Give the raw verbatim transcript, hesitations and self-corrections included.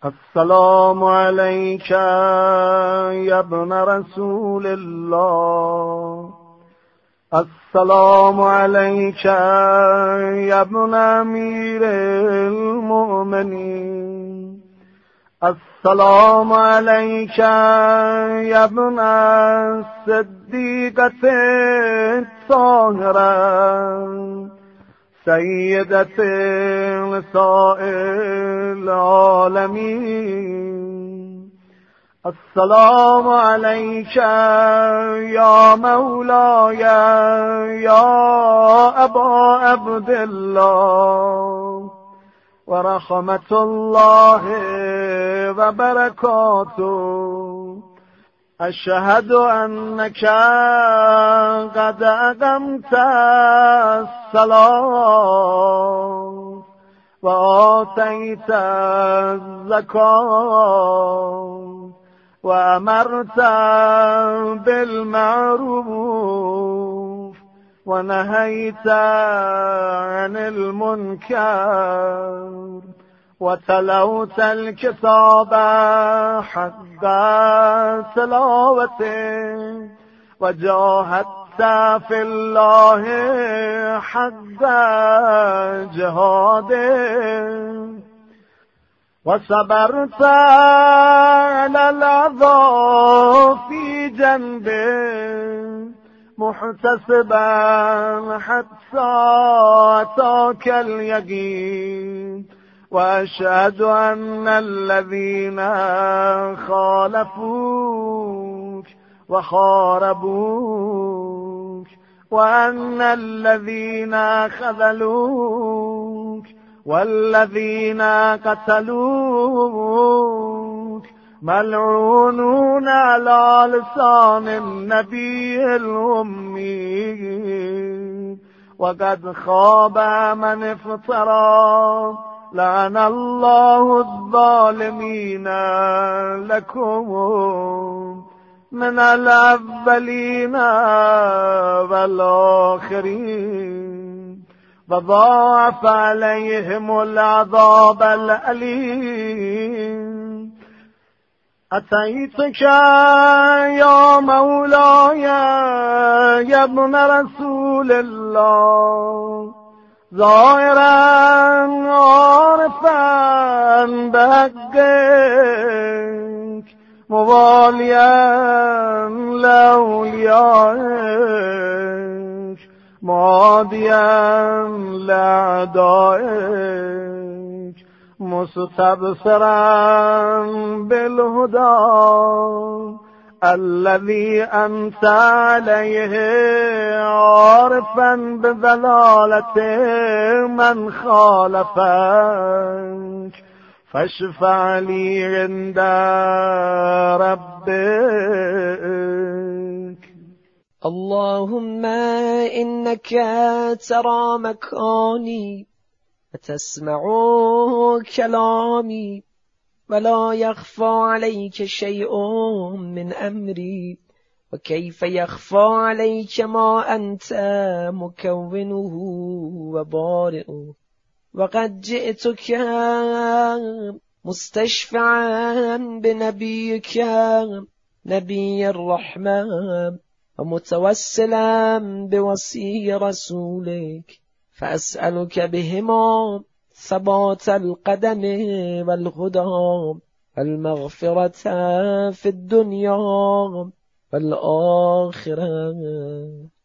السلام عليك يا ابن رسول الله، السلام عليك يا ابن أمير المؤمنين، السلام عليك يا ابن الصديقة الطاهرة سيدة نساء العالمين. السلام عليك يا مولاي يا أبا عبد الله، ورحمة الله وبركاته. أشهد أنك قد أقمت الصلاة وآتيت الزكاة وأمرت بالمعروف ونهيت عن المنكر، وتلوت الكتاب حق تلاوته، وجاهدت في الله حق جهاده، وصبرت على العذاب في جنبه محتسبا حتى أتاك اليقين. وأشهد أن الذين خالفوك وخاربوك وأن الذين خذلوك والذين قتلوك ملعونون على لسان النبي الأمي، وقد خاب من افترى. لعن الله الظالمين لكم من الأولين والآخرين، وضاعف عليهم العذاب الأليم. أتيتك يا مولاي يا ابن رسول الله، ظاهرا عارفا بحقك، مواليا لأوليائك، معاديا لأعدائك، مستبصرا بالهدى الذي أنت عليه، عارفا بضلالة من خالفك، فاشفع لي عند ربك. اللهم إنك ترى مكاني وتسمع كلامي، ولا يخفى عليك شيء من أمري، وكيف يخفى عليك ما أنت مكونه وبارئه. وقد جئتك مستشفعا بنبيك نبي الرحمة، ومتوسلا بوصي رسولك، فأسألك بهما ثبات القدم والهدى والمغفرة في الدنيا والآخرة.